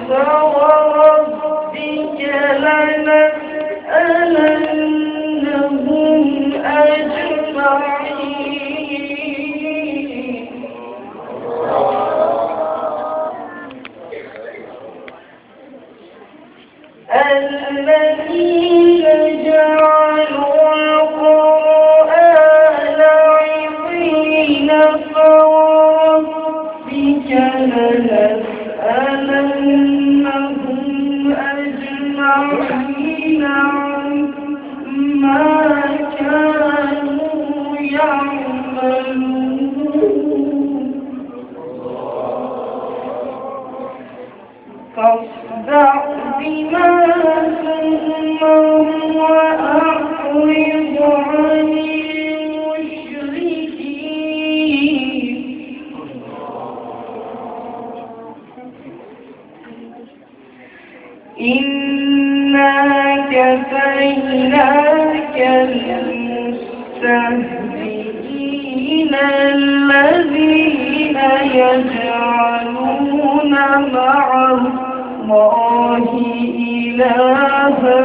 فوربك لنسألنهم أجمعين الذين جعلوا القرآن عضين فوربك لنسألنهم أجمعين عما كانوا يعملون فاصدع بما تؤمر وأعرض عن المشركين إنا كفيناك المستهزئين الذين يجعلون مع الله إلها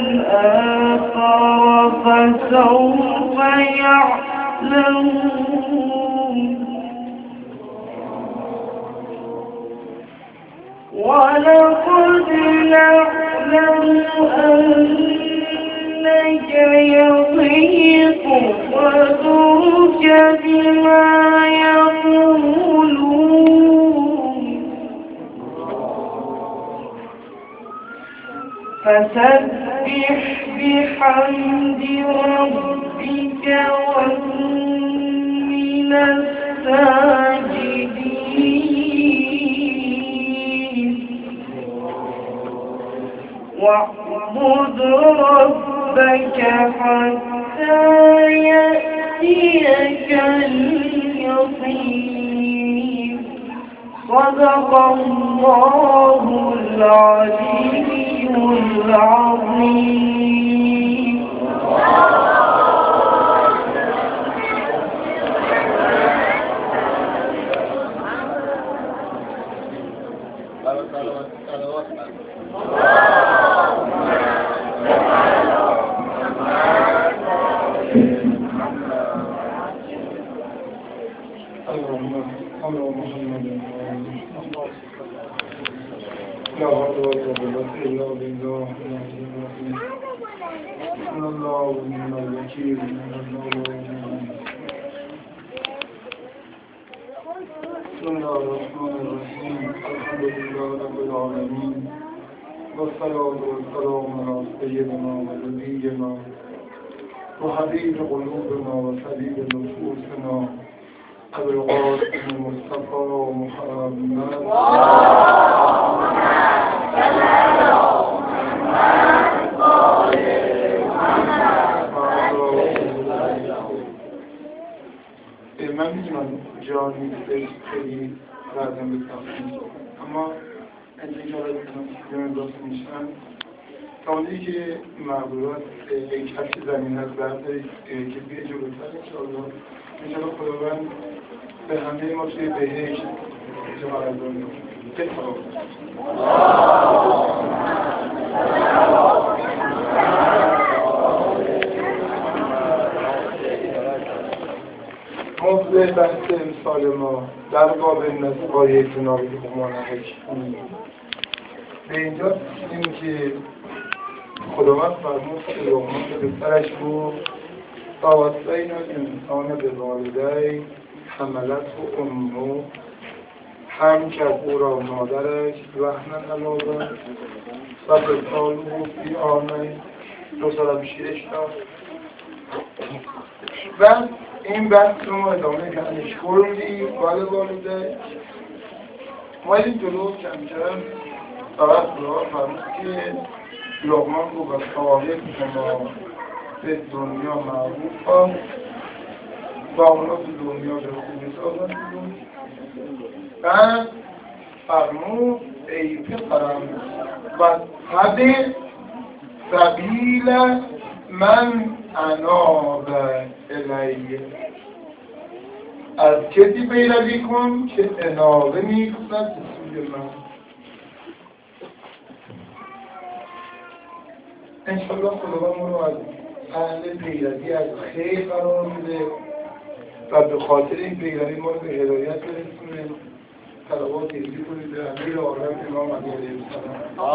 آخر فسوف يعلمون ولقد نعلم أنك يضيق صدرك بما يقولون فسبح بحمد ربك وكن من الساجدين واعبد ربك حتى يأتيك اليقين صدق الله العلي العظيم لا حول ولا قوة إلا بالله من الله ومن الوكيل بسم الله الرحمن الرحيم الحمد لله رب العالمين والصلاة والسلام على سيدنا ونبينا وحبيب قلوبنا وسبيل نفوسنا أبي القاسم المصطفى محمد من میتونم جانی خیلی بعدم بسازم اما اگه جان داشته میشن تا اونجایی که مقدورات یک هفته زمین هست بردارید که بیه جلوتر انشاءالله خداوند به همه ما توی بهشت جا قرار داریم موضوع بحث امسال ما در باب نزدیکای جنابی مانحک به اینجا رسیدیم که خداوند فرمود که لقمان به پسرش گفت وصینا الانسان بوالدیه حملته امه حمل کرد او را مادرش وهنا علی وهن و فصاله فی عامین 2 سال شیرش داد و این بحث رو ما ادامه کردیم کلی والده ما این جلو کم کم فقط دعا فرمود که لقمان رو با صاحب شما به دنیا معروف ها و اونا تو دنیا به خوبی سازن بعد فرمود ای پسرم و تبع سبیل من اناب الیه از کسی پیروی کن که انابه می کند به سوی من انشالله خداوند ما رو از اهل پیروی از خیر قرار میده و به خاطر این پیروی ما رو به هدایت برسونه. صلوات تهدید کنید به امیر عالم امام علی علیه السلام.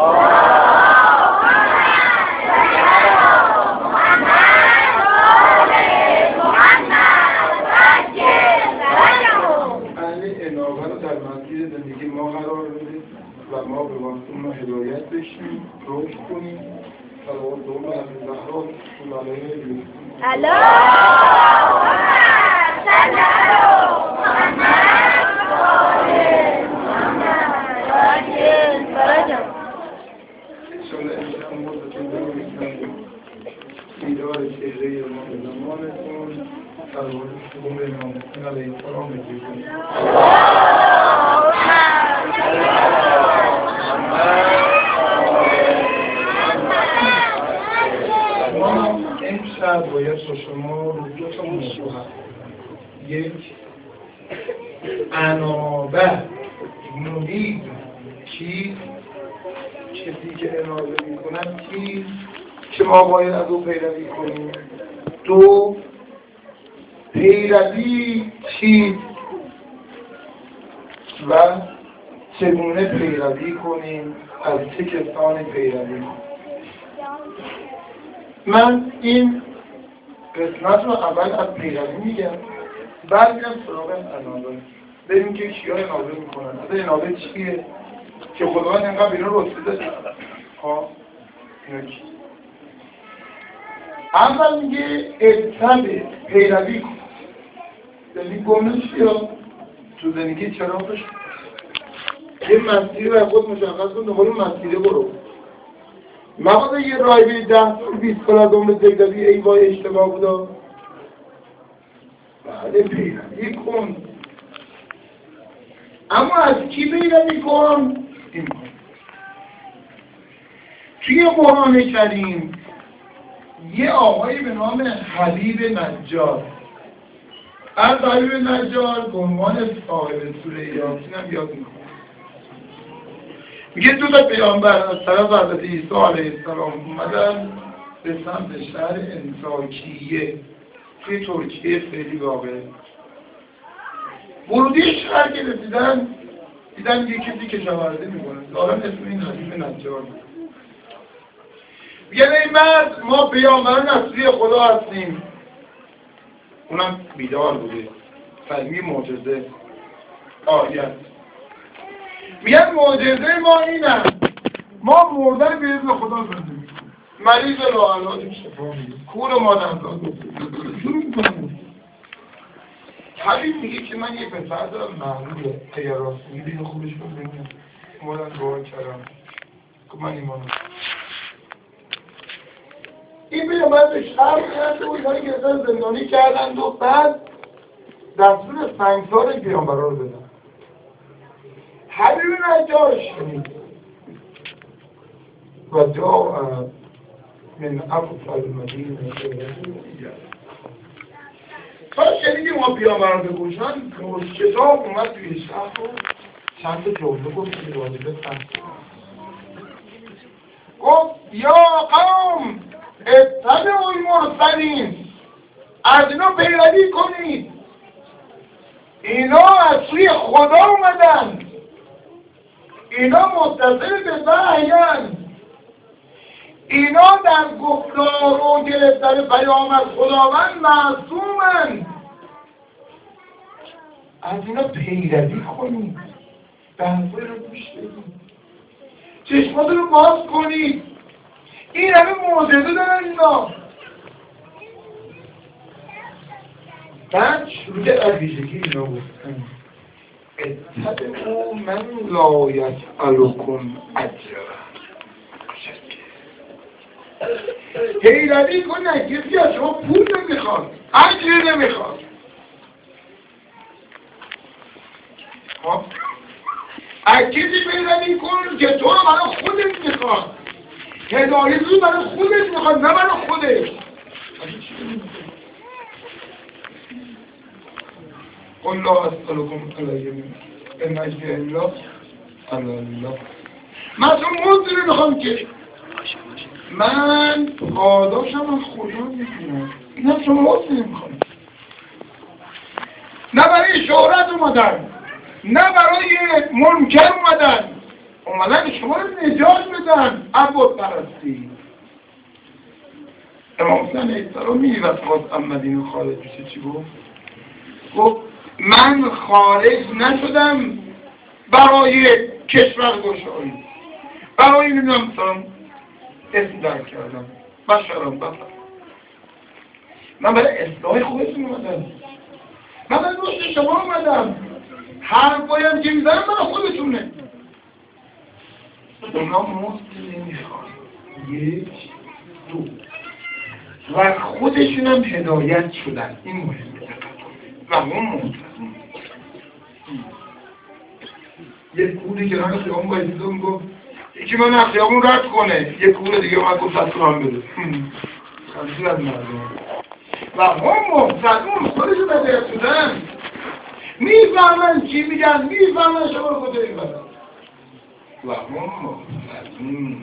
اهل انابه رو در مسیر زندگی ما قرار بده و ما به واسطه ما هدایت بشیم، رشد کنیم. صلوات دوم به حضرت زهرا رسول الله دیدار چهره ما به زمانتون صلوات دوم به امام حسین علیه السلام بگیرید. ما امشب باید با شما رو دو تا موضوع هست. یک، انابه مرید چیست، کسی که انابه می کند چیست که ما باید از او پیروی کنیم. دو، پیروی چیست و چگونه پیروی کنیم، از چه کسانی پیروی کنیم. من این قسمت رو اول از پیروی میگم، بعد میرم سراغ انابه، ببینیم که کیا انابه میکنن. از انابه چیه که خداوند اینقدر اینا رتبه داده. اینا چی؟ اول میگه اتبع، پیروی کن. یعنی گمه چیا؟ تو زندگی چراغش یه مسیری رو خود مشخص کن، دنبال اون مسیره برو. مبادا یه رای بری 10 سال 20 سال از عمر زندگی ای وای اشتباه بودا. بله پیروی کن، اما از کی پیروی کن؟ این کن. توی قرآن کریم یه آقایی به نام حبیب نجار، از حبیب نجار به عنوان صاحب سوره یاسین هم یاد میکنه. میگه دو تا پیامبر از طرف حضرت عیسی علیه السلام اومدن به سمت شهر انطاکیه توی ترکیه فعلی واقعه. ورودی شهر که رسیدن دیدن یه کسی کشاورزی میکنه، ظاهرا اسم این حبیب نجار. میگن ای مرد، ما پیامبران اصلی خدا هستیم. اونم بیدار بوده، فهمی معجزه آیت. میگن معجزه ما اینه، ما مردن به اذن خدا زنده میکنیم، مریض لاعلاج شفا میدیم، کور مادرزاد شروع میکنیم. حبیب میگه که من یه پسر دارم معلومه، اگر راست میگه یه خوبش کن بگیم اومدن دعا کردم که من ایمانم. این بیامد به شهر میرد و اینهایی که اصلا زندانی کردند و بعد دستور سنگسار این پیامبرها رو بدن. حبیب نجار شنید و جا من افضل المدینه تا شنیدیم ما پیامبران بگوشن کتاب اومد توی شهر و چند تا جمله گفت که واجبه سنگسار گفت یا قوم اتبعوا المرسلین، از اینا پیروی کنید، اینا از سوی خدا اومدن، اینا متصل به وحی‌اند، اینا در گفتار و گرفتن پیام از خداوند معصومند، از اینا پیروی کنید، به حرفای رو گوش بدید، چشماتون رو باز کنید. این همه معجزه دارن اینا. بعد شروع از ویژگی اینا گفتن اتبعوا من لا یسألکم اجرا، پیروی کنن کسی از شما پول نمیخواد، اجر نمیخواد. از کسی پیروی کن که تو رو برای خودت میخواد، هدایت رو برای خودش میخواد، نه برای خودش. قل لا اسألكم علیه ان اجریه الا علی الله. من تو موضوع رو میخوام که من پاداشم از خدا میکنم، این از شما حسن نمیخوام. نه برای شهرت اومدن، نه برای منکر اومدن شما رو نجات بدن عباد پرستی. امام حسین احترامی وقت خواست مدینه خارج بشه چی گفت من خارج نشدم برای کشور گشایی، برای نمیدونم مثلا اسم در کردم بشرم من برای اصلاح خودتون اومدم، من برای دوست شما اومدم. حرفایم که میزنم برای خودتونه. اونا مفت نمیخوان، یک دو و خودشون هم هدایت شدن. این مهمه و اون محترم. یک کوری که رنگ خیابون بایدیده اون گفت یکی من از خیابون رد کنه، یک کور دیگه من گفت از تو هم بده. خیلی از مردم و هم محترم خودشون هدایت شدن، میفهمن چی میگن، میفهمن شما رو کجا میبرن و هم محترم.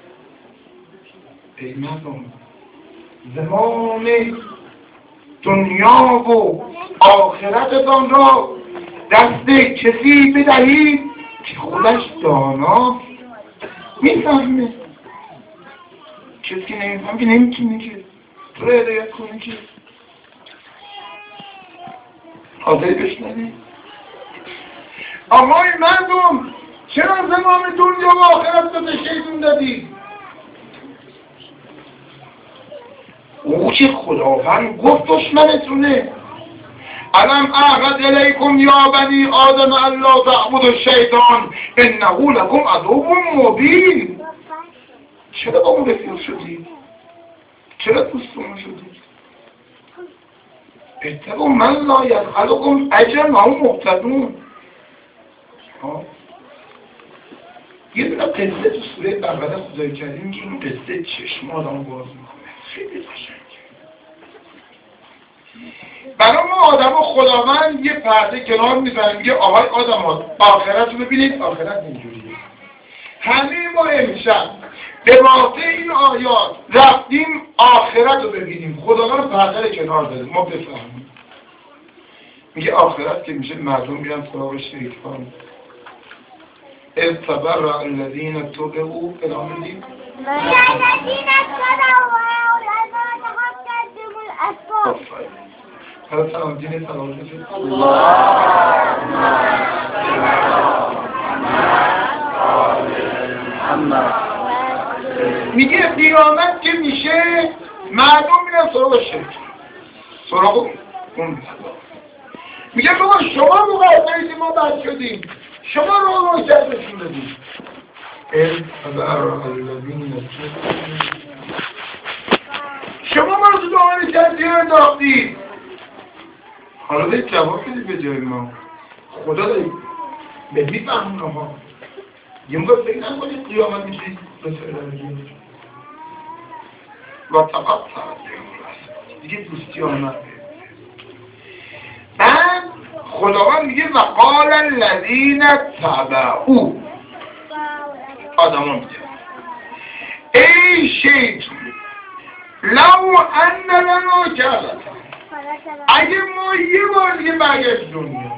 ای مردم زمان دنیا و آخرتتان را دست کسی بدهید که خودش دانا میفهمه. کسی نمیفهمه که نمیتونه که تو رو هدایت کنه که حاضری بشنوی. آهای مردم چرا زمان دنیا و آخرت رو به شیطون دادی؟ او که خداوند گفت دشمنتونه. الم اعهد الیکم یا بنی آدم الا تعبدوا الشیطان انه لکم عدو مبین. چرا با اون رفیق شدی؟ چرا دوستون شدی؟ اتقوا من لا یسألکم اجرا وهم مهتدون. یه دونه قصه تو سوره بقره خدای کریم که این قصه چشم آدم باز میکنه، خیلی قشنگه. برای ما آدم و خداوند یه پرده کنار میزنه، میگه آهای آدم ها آخرت رو ببینید، آخرت اینجوریه. همه ما امشب به واسطه این آیات رفتیم آخرت رو ببینیم، خداوند پرده رو کنار داده ما بفهمیم. میگه آخرت که میشه مردم میرن سراغ شیطان. اذ تبرأ الذین اتبعوا ادامه دید حالا سلام دین سلام بسید میگه قیامت که میشه مردم میرن سراغ شیطان، سراغ اون. میگه بابا شما مقدمید ما بد شدیم، شما رو مجدشون دادیم. شما ما رو تو دعای کردی انداختید. حالا باید جواب بدید به جای ما. خدا دارید به میفهمون ما یه موقع فکر نکنید قیامت میشید بسرد و طبق دیگه دوستی آمد. بعد خداوند میگه و قال الذین تبعوا، آدم ها میگه ای شیطان لو ان لنا کرتا، اگه ما یه بار دیگه برگشت دنیا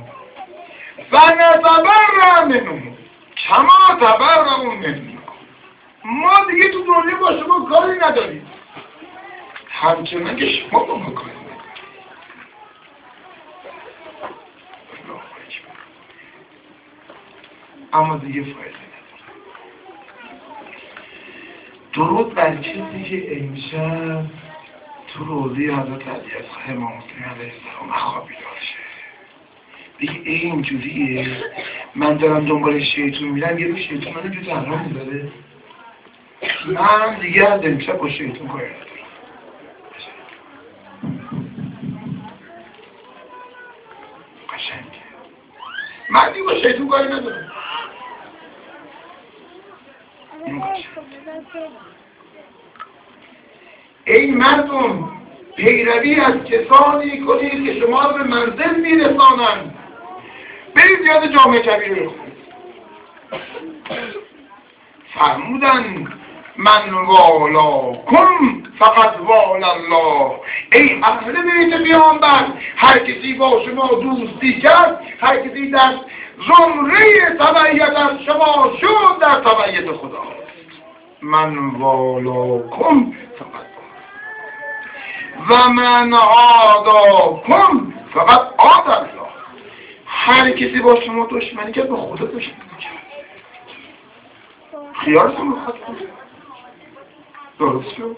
فنتبرأ منهم کما تبرأوا منا، ما دیگه تو دنیا با شما کاری نداریم همچنان که شما با ما کاری نداریم. اما دیگه فایده نداره. درود بر کسی که امشب تو روضه حضرت علی از امام حسین علیه السلام خوابیده باشه، دیگه اینجوریه من دارم دنبال شیطون میرم، یه رو شیطون منو جو تنها میذاره، من دیگه از امشب با شیطون کاری ندارم. قشنگه من دیگه با شیطون کاری ندارم. ای مردم پیروی از کسانی کنید که شما رو به منزل میرسانند. برید یاد جامعه کبیر رو فرمودن من والا کن فقط والا الله. ای اهل بیت پیامبر، هر کسی با شما دوستی کرد، هر کسی در زمره تبعیت از شما شد، در تبعیت خدا. من والا کن فقط و من عادا کن فقط عاد الله. هر کسی با شما دشمنی کرد، به خدا دشمنی کرد. خیارتون رو خط کن. درست شد.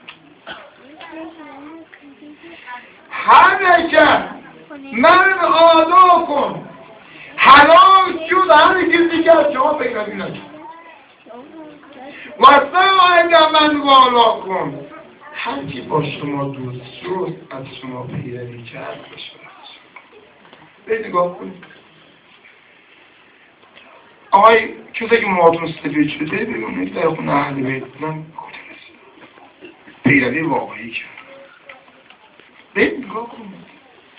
هر کرد من عادا کن، حلال شد هر کسی که از شما پیروی نکرد. و سعید من والا کن، هر کی با شما دوست شد از شما پیروی کرد بشه. به نگاه کنید آقای کسی که موهاتون سفید شده بگونید در خونه اهل بیت من پیروی واقعی کرد. به نگاه کنید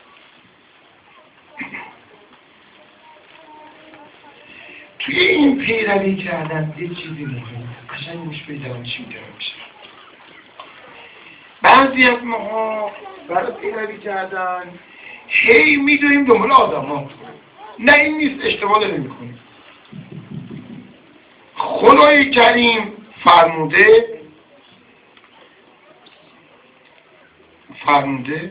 توی این پیروی کردن یه چیزی مهمه. قشنگ گوش بدید چی میگم میشه. بعضی از ماها برای پیروی کردن هی میدونیم دنبال آدم ها. نه این نیست، اشتباه داریم میکنیم. خدای کریم فرموده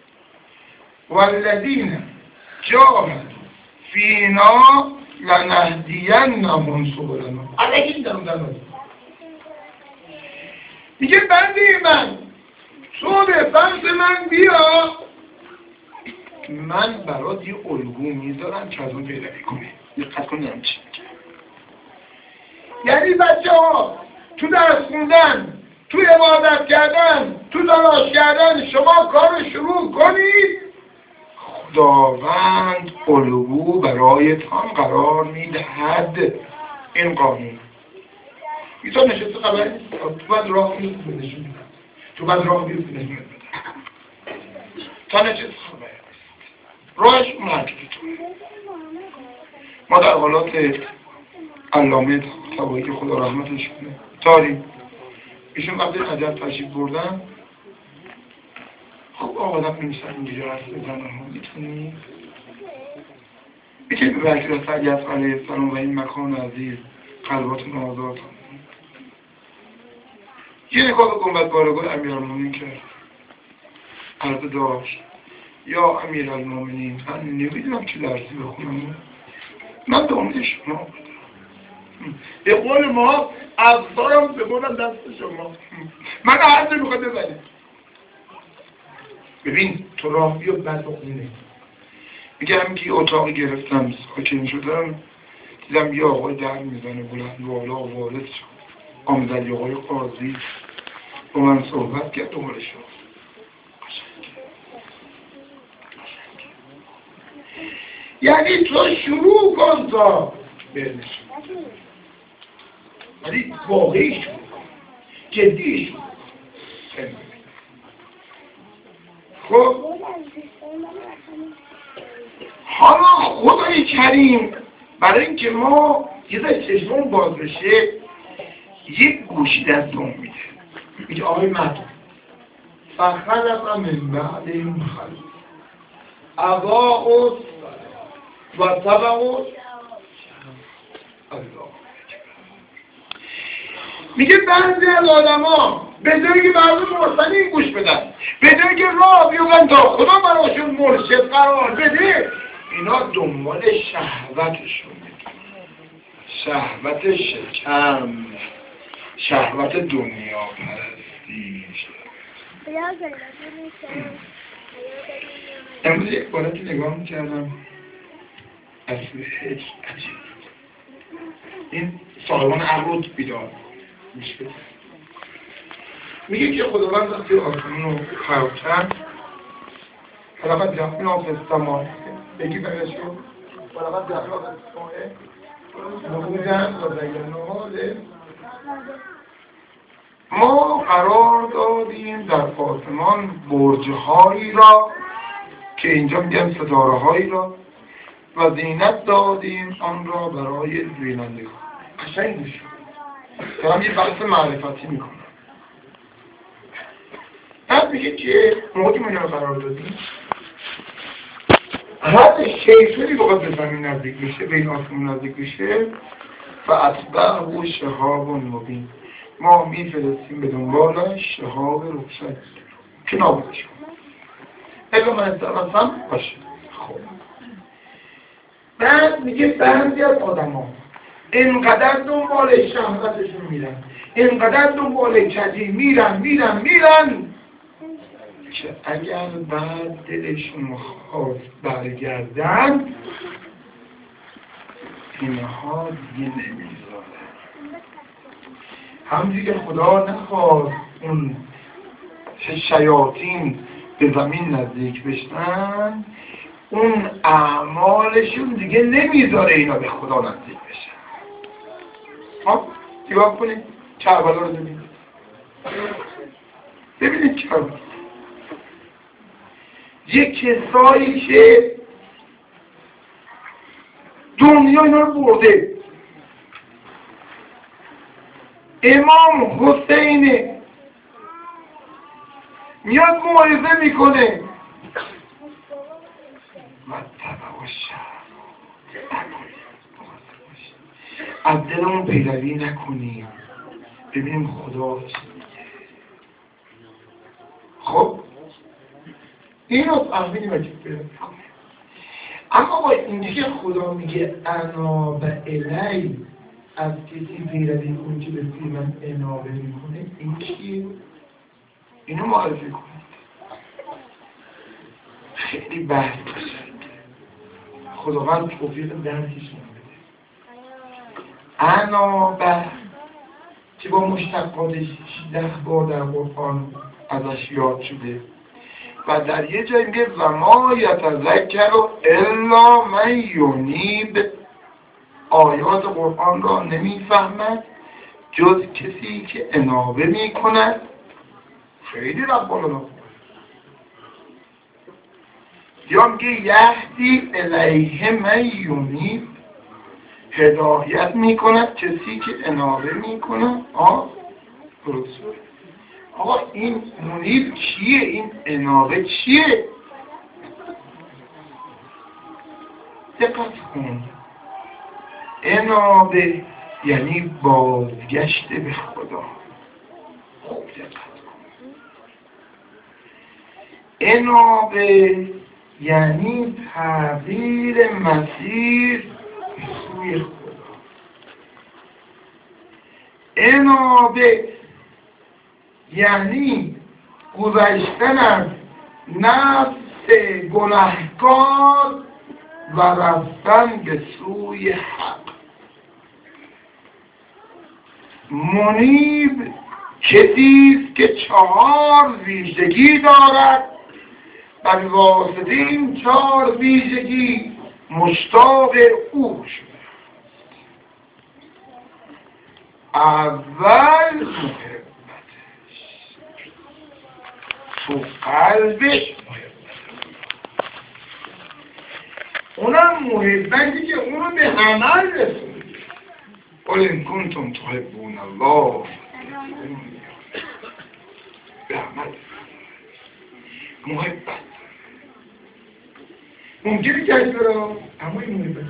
والذین جاهدوا فینا لنهدینهم سبلنا. الکی دارم میگه بنده من تو به فرض من بیا، من برات یه الگو میذارم که از اون پیروی کنی. دقت کنیم چی میگه. یعنی بچه ها تو درس خوندن، تو عبادت کردن، تو تلاش کردن شما کار شروع کنید، خداوند الگو برایتان قرار میدهد. این قانون ایتا نشسته خبری تو باید راه بیفتی نشون میدن، تو باید راه بیفتی نشون میدن، تا نشسته خبری راهش اون حرکتی تو. ما در حالات علامه طبایی که خدا رحمتش کنه داریم. ایشون وقتی عجب تشریف بردن، خب آقادم میمیسن اینجا حرف بزنه ها میتونی به برکت سعیت علیه السلام و این مکان عزیز قلباتون آزاد یه نگاه به گنبد بارگاه امیرالمومنین کرد. عرض داشت یا امیرالمومنین من نمیدونم چه درسی بخونم، من به امید شما بودم، به قول ما افزارم به بودم دست شما، من عرض میخواد بزنیم. ببین تو راه بیا بعد بخونه. میگم که اتاقی گرفتم ساکن شدم، دیدم یه آقای در میزنه بلند والا وارد شد. آمدن یه آقای قاضی با من صحبت کرد دوباره شد. یعنی تو شروع کن تا برنشون، ولی واقعی شروع کن، جدی شروع کن. خب حالا خدای کریم برای اینکه ما یه ذره چشمون باز بشه یک گوشی دستمون میده، میگه آقای مردم فخلف من بعدهم خلف اضاعوا و تبعوا الله. میگه بعضی از آدما به جایی که مردم مرسلین گوش بدن، به جایی که راه بیفتن تا خدا براشون مرشد قرار بده، اینا دنبال شهوتشون میدونن، شهوت شکم، شهوت دنیا پرستی. امروز یک بارتی نگاه میکردم از هیچ عجیب، این صاحبان عروض بیدار گوش بده. میگه که خداوند وقتی آسمون رو خلق کرد، فلقد جعلنا فی السماء، بگی برشون فلقد جعلنا فی السماء نروجا و زیناها للناظرین. ما قرار دادیم در آسمان برج‌هایی را که اینجا میگن ستاره‌هایی را و زینت دادیم آن را برای بینندگان. قشنگ میشه. دارم یه بحث معرفتی میکنم. بعد میگه که موقعی ما اینو قرار دادیم هر شیطانی بخواد به زمین نزدیک بشه، به این آسمون نزدیک بشه و اتبعه شهاب مبین، ما میفرستیم به دنبالش شهاب روشن که نابودش کنه. اگه من استرسم باشه. خب بعد میگه بعضی از آدم ها اینقدر دنبال شهوتشون میرن، اینقدر دنبال کجی میرن که اگر بعد دلشون خواست برگردن اینها دیگه نمیذاره. همونجوری که خدا نخواست اون شیاطین به زمین نزدیک بشن، اون اعمالشون دیگه نمیذاره اینا به خدا نزدیک بشن. ها؟ نگاه کنید کربلا رو ببینید کربلا، یک کسایی که دنیا اینا رو برده. امام حسین میاد موعظه میکنه مطبع و شهر از دلمون پیروی نکنیم، ببینیم خدا چی میگه. خب اینو فهمیدیم و چی پیروی کنیم. اما با اینجا که خدا میگه انا و الی، از کسی پیروی کن که به من انابه میکنه، این چیه؟ اینو معرفی کنید. خیلی بحث باشد، خداوند توفیق درکش نمیده. انابه که با مشتقاتش 10 بار در قرآن ازش یاد شده و در یه جایی میگه و ما یتذکر الا من ینیب، آیات قرآن را نمیفهمد جز کسی که انابه میکند. خیلی ربانه. یا میگه یهدی الیه من ینیب، هدایت میکند کسی که انابه میکند. درست. آقا این منیب کیه؟ این انابه چیه؟ دقت کن. انابه یعنی بازگشت به خدا. خوب دقت کن. انابه یعنی تغییر مسیر سوی خدا. انابه یعنی گذشتن از نفس گناهکار و رفتن به سوی حق. منیب کسی است که 4 ویژگی دارد و به واسطه این 4 ویژگی مشتاق او شده. اول محبتش، تو قلبش اونم محبتی که اونو به عمل رسونده. قل ان کنتم تحبون الله به عمل. محبت ممکنه کسی را اما این محبت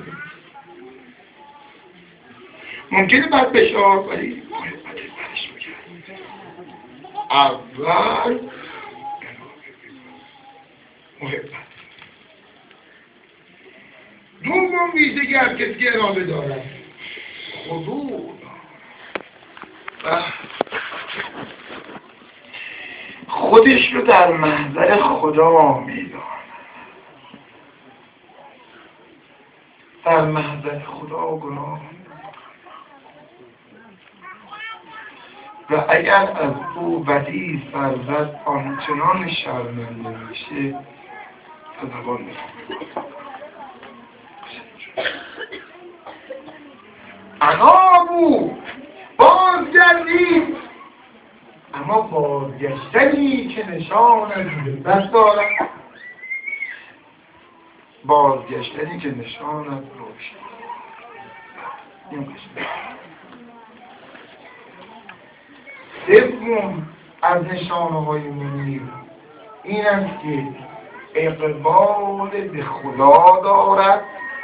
ممکنه بد بشه ولی محبت برش میگرد. اول محبت. دوم ویژگی هر کسی که انابه دارد خضوع دارد، خودش رو در محضر خدا میداند، در محضر خدا گناه و اگر از او بدی سرزد آنچنان شرمنده میشه تا زبان میخواد. انابو بازگردید، اما بازگشتنی که نشان از محبت دارد، بازگشتنی که نشان از رشد. سوم از نشانه‌های منیر این است که اقبال به خدا دارد.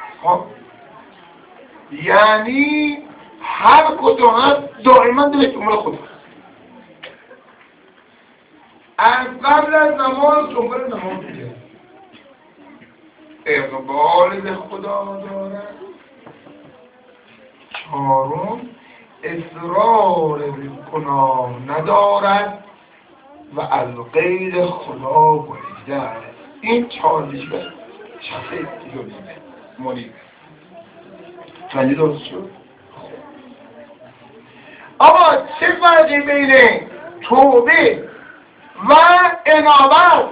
یعنی هر کدوم هست دائما دلش دنبال خدا، از قبل از نماز دنبال نماز میگه، اقبال به خدا دارد. چهارم اصرار به گناه ندارد و از غیر خدا گریزده است. این چهارمیش به شخصه دیگه منیب تنجی درست شد. اما چه فرقی بین توبه و انابت؟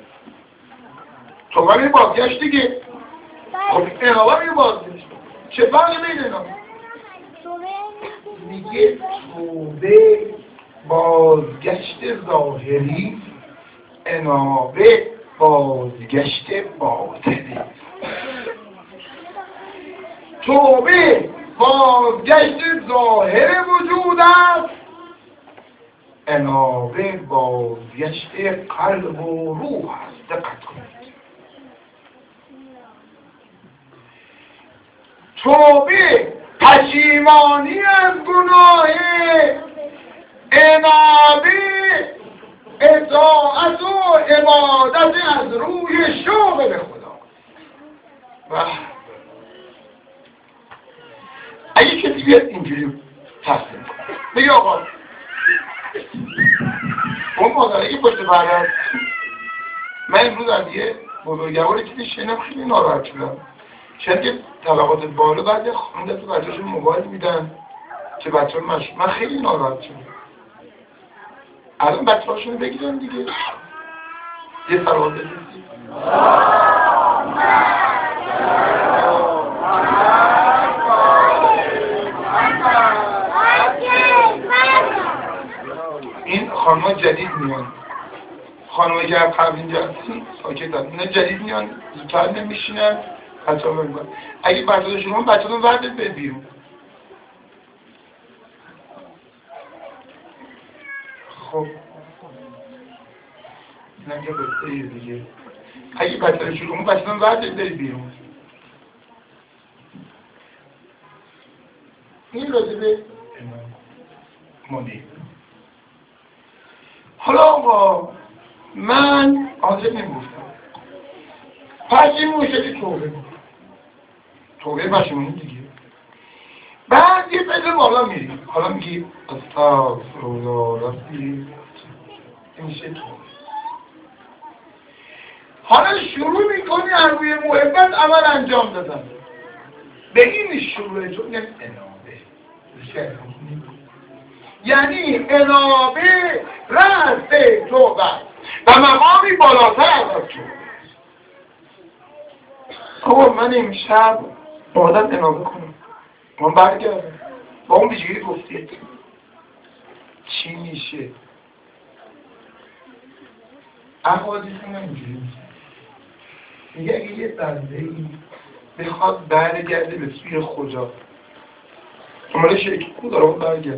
توبه می بازگشت دیگه، خب انابت می بازگشت. چه فرقی بین اینا؟ میگه توبه بازگشت ظاهری، انابه بازگشت باطنی. توبه بازگشت ظاهر وجود است، انابه بازگشت قلب و روح است. دقت کنید، توبه پشیمانی از گناه، انابه اطاعت و عبادت از روی شوق به خدا. اگه کسی بیاد اینجوری تصمیم کنه بگه آقا اون مادره که پشت پرده، من امروز از یه بزرگوار چیزی شنیدم خیلی ناراحت شدم. که طبقات بالا بعد خانده تو بچه‌شون موبایل میدن که بچه ها من خیلی ناراحت شدم. الان بچه هاشونو بگیرن دیگه، یه سلام بزنید. این خانم‌ها جدید میان، خانم‌هایی که قبل اینجا هستن ساکت هستن، اینا جدید میان زودتر نمیشینن. بچه ها بگن اگه بچه ها شما بچه ها وردت به بیرون. خب نگه بسته یه دیگه، اگه بچه ها شما بچه ها وردت به بیرون. این راجبه منیب. حالا آقا من آزه نمیگفتم پشیمون شدی، توبه پشیمونی دیگه. بعد یه پدر بالا میری، حالا میگی استغفرالله ربی، این میشه توبه. حالا شروع میکنی از روی محبت عمل انجام دادن، به این شروع تو میگن انابه. یعنی انابه رأس توبه و مقامی بالاتر از توبه. خب من امشب عادت انابه کنم، من برگردم با اون بیجگیری گفتید چی میشه؟ احادیث من اینجوری میگه اگه یه بنده‌ای بخواد برگرده به سوی خدا، شماله شرکی کو داره اون برگرد،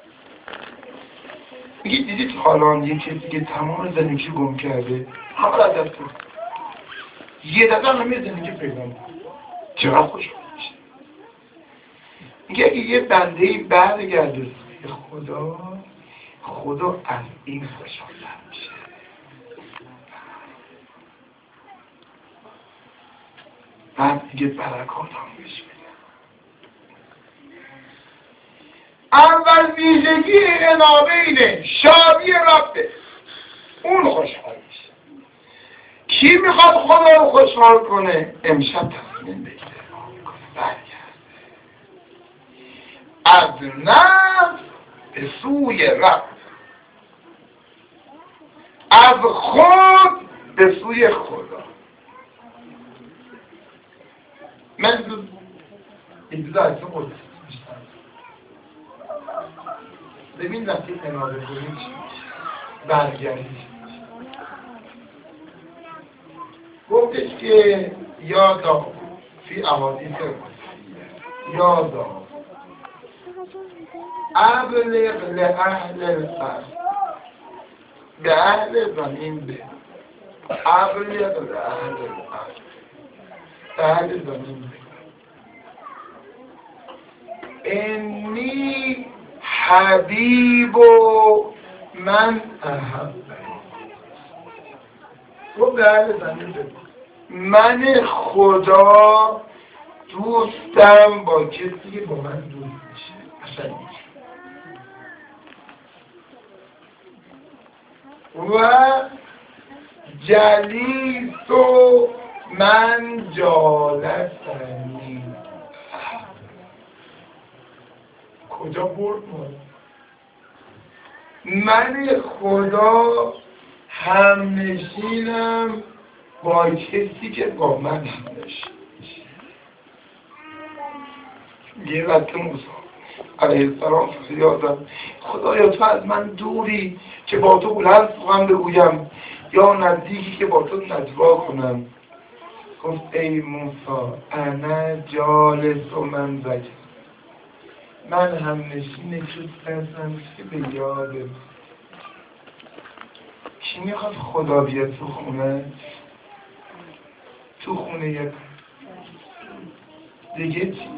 میگه دیدید حالا یه کسی که تمام زندگی گم کرده، همه را دست کرد، یه دقیقه همه زندگی پیدا میکنه، چقدر خوشحال میشه. میگه اگه یه بنده‌ای برگرده سوی خدا از این خوشحال میشه. بعد دیگه برکات هم بهش میده. اول ویژگی انابه اینه شادی ربه، اون خوشحال میشه. کی میخواد خدا رو خوشحال کنه؟ امشب تصمیم بگیره برگرده از نفس به سوی رب، از خود به سوی خدا. من اینجا از خود ببین وقتی انابه کنید برگردید. گفتش که یادا فی احادیث یادا ابلغ لأهل الارض، به اهل زمین به، ابلغ لأهل الارض، به اهل زمین به، انی حبیب من احبنی. تو به اهل زمین به، من خدا دوستم با کسی که با من دوست میشه. و جلیس و من جالسنی. کجا برد من خدا همنشینم با کسی که با من همنشین. یه وقت موسی علیه السلام فریاد زد خدایا تو از من دوری که با تو بلند سخن بگویم یا نزدیکی که با تو نجوا کنم. گفت ای موسی انا جالس و من ذکر، من هم نشین کسی هستم که به یادم. کی میخواد خدا بیاد تو خونه؟ تو خونه یک دیگه چی؟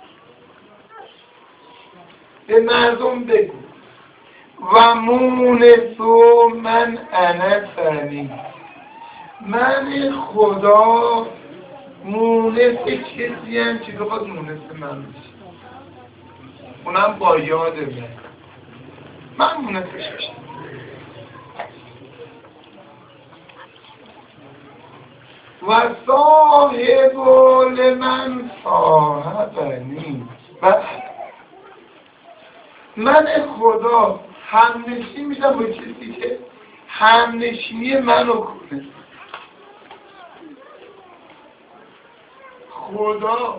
به مردم بگو و مونس و من انسانی، من خدا مونس کسی هم که بخواد مونس من بشه، اونم با یادمه، من مونسش بشم. و صاحب لمن صاحبنی، من خدا همنشین میشم با کسی که همنشینی منو کنه. خدا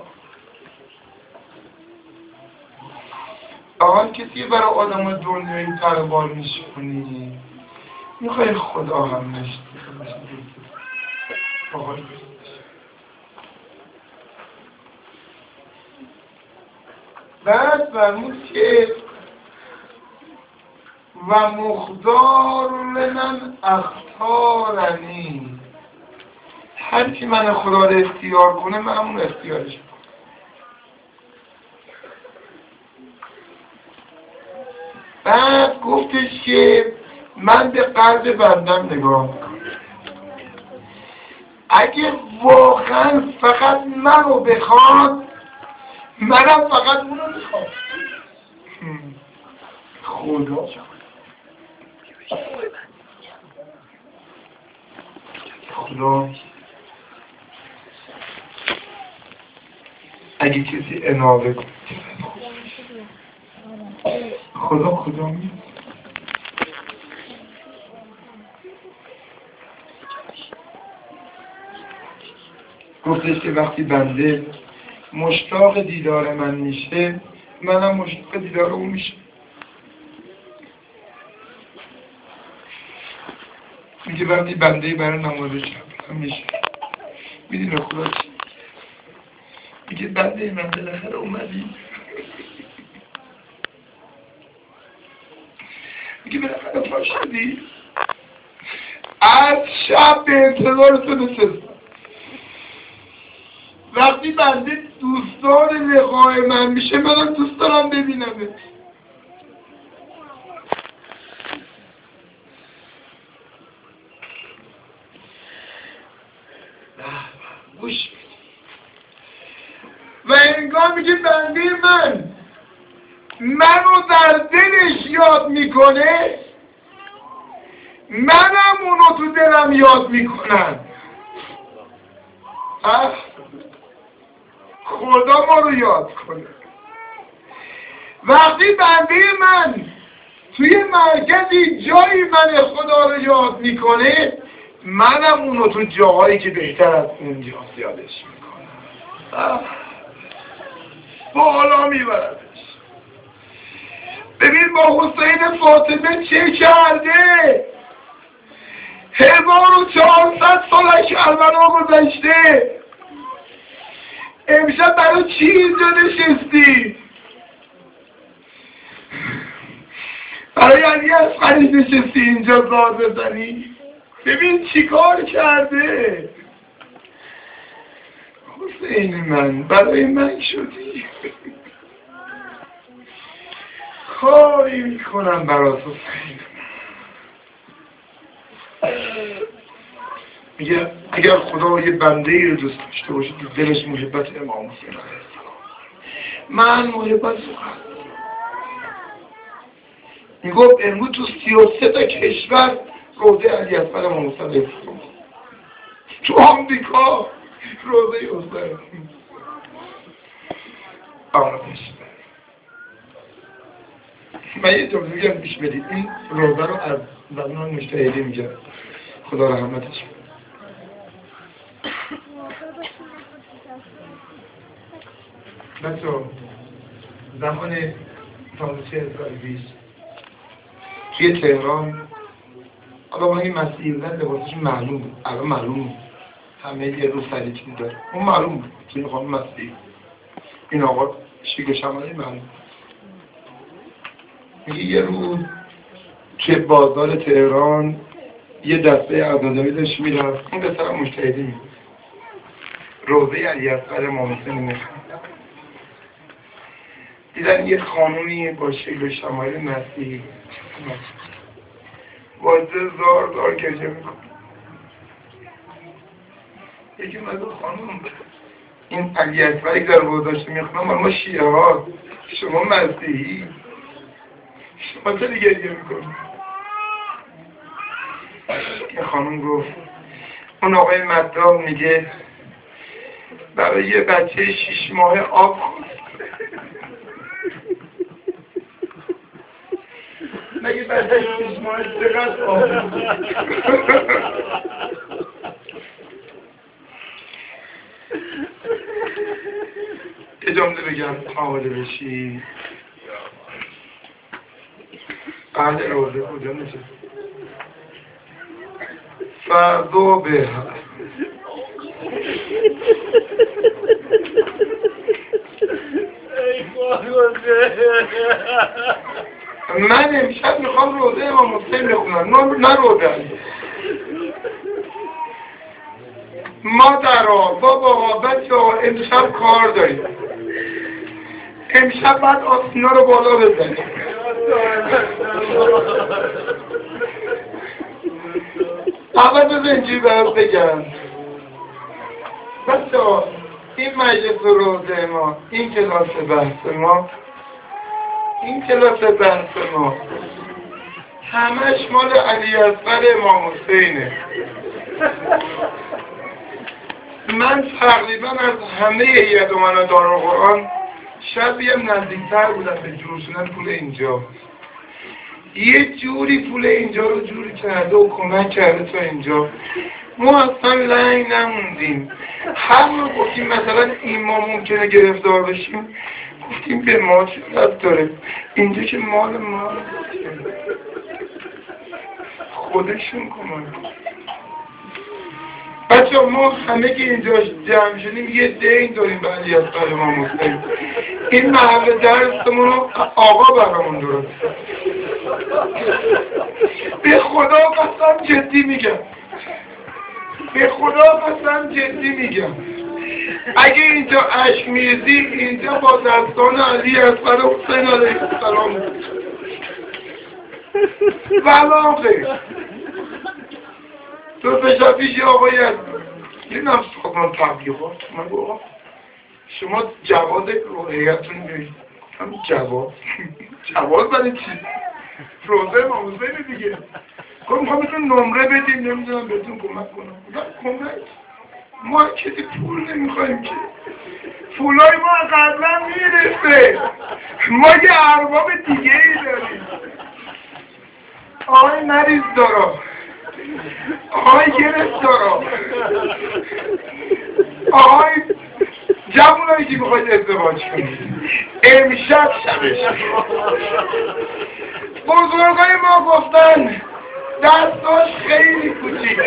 آن کسی برای آدم دنیایی تربار میشونی، میخوای خدا همنشین بعد فرمود که و مختار لمن اختارنی، هر کی من خدا رو اختیار کنه من اون اختیارش کنم. بعد گفتش که من به قلب بندم نگاه میکنم، اگه واقعا فقط منو بخواد منم فقط اونو میخوام. خدا اگه کسی انابه کنه خدا میاد. گفتش که وقتی بنده مشتاق دیدار من میشه منم مشتاق دیدار اون میشه. میگه وقتی بنده برای نماز شب میشه میدونه خدا چی میگه بنده من بالاخره اومدی، میگه بالاخره پا شدی، از شب به انتظار تو نشستم. وقتی بنده دوستدار لقای من میشه منم دوست دارم ببینمت. گوش و انگامی که بنده منو در دلش یاد میکنه منم اونو تو دلم یاد میکنم. خدا ما رو یاد کنه. وقتی بنده من توی مرکزی جایی من خدا رو یاد میکنه منم اونو تو جاهایی که بهتر از اونجا یادش میکنم. بالا میبردش. ببین با حسین فاطمه چه کرده؟ 1400 سال از کربلا گذشته، امشب برای چی اینجا نشستی؟ برای علی اصغری نشستی اینجا زاد بزنی؟ ببین چی کار کرده. حسین من برای من شدی. کاری میکنم برات حسین. میگه اگر خدا یه بنده ای رو دوست داشته باشه تو دلش محبت امام حسین علیه السلام، من محبت میگفت امروز تو 33 تا کشور روضه علی اصغر امام حسین علیه السلام، تو آمریکا روضه حسین. آرامش من یه جمله میگم پیش بدید. این روضه رو از زمان مجتهدی میگه، خدا رحمتش. بچه زمان تازه سال پیش توی تهران آقا این مسیح زن لباسش معلوم بود، الان معلوم بود همه یه رو سریکی داره، اون معلوم بود توی خانم مسیح. این آقا شیک شمالی معلوم میگه یه روز توی بازار تهران یه دسته عزاداری داشت میرفت، اون پسر مجتهدی میگه روضه علی اصغر امام حسین میخوند. دیدن یه خانومی با شکل شمایل مسیحی واجه زار گریه میکنه. یکی اومده خانوم این علی اصغری که در روضه‌اش میخونم ما شیعه ها، شما مسیحی، شما چرا گریه میکنی؟ این خانوم گفت اون آقای مدام میگه برای یه بچه 6 ماه آب خواست. مگه بچه 6 ماه چقدر آب؟ یه جمله بگم آماده بشی. بعد روزه کجا نشد فردا به من امشب میخوام روزه امام حسین بخونم، نه روزه علی. مادرها باباها بچه‌ها امشب کار داریم، امشب باید آسینا رو بالا بزنیم. اول بزن اینجوری برات بگم بچه‌ها، این مجلس روزه ما، این کلاس بحث ما، این کلاس بحث ما همش مال علی اصغر امام حسینه. من تقریبا از همه هیئت امنا دارالقرآن شاید بیم نزدیکتر بودم به جور شدن پول اینجا. یه جوری پول اینجا رو جوری کرده و کمک کرده تا اینجا ما اصلا لنگ نموندیم. هر ما گفتیم مثلا این ما ممکنه گرفتار بشیم، گفتیم به ما چه ربط داره، اینجا که مال ما خودشون کمک. بچه ما همه که اینجا جمع شدیم یه دین داریم به علی اصغر امام حسین. این محل درسمون رو آقا برامون درست. به خدا قسم جدی میگم، به خدا قسم جدی میگم، اگه اینجا اشک میریزی اینجا با دستان علی اصغر حسین علیه السلام بود. ولا غیر. تو پیش یه آقایی از دیدم سازمان تبلیغات من گفتم شما جواد روحیتون میگید، هم جواد برای چی؟ روزه امام حسین دیگه. گفتم میخوام بهتون نمره بدیم، نمیدونم بهتون کمک کنم. کمک ما کسی پول نمیخوایم که، پولای ما قبلا میرسه، ما یه ارباب دیگه ای داریم. آقای مریض دارا، آقای گرفت دارا، آقای جوانایی که میخواید ازدواج کنید امشب شبش. بزرگای ما گفتن دستاش خیلی کوچیک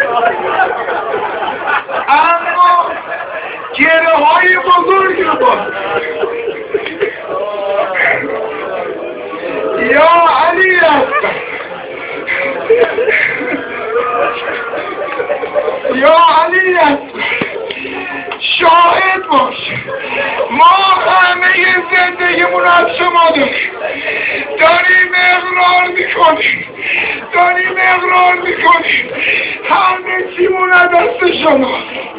اما گره های بزرگی رو باز. یا علی یا علی شاهد باش ما همه زندگیمون از شما داریم اقرار میکنیم همه چیمون از دست شما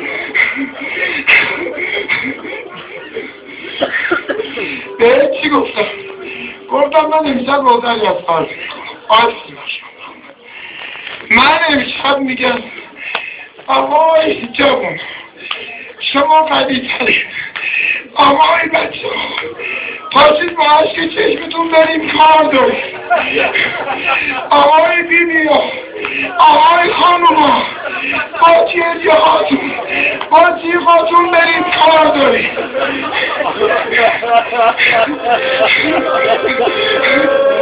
به چی گفتم من امشب روزنی از فرض من امشب میگم آقای جوان شما قوی ترید آقای بچه ها پاشید با عشق چشمتون بریم کار داریم آقای بیبی ها آقای خانوم ها با جیجه هاتون با جیغاتون بریم کار داریم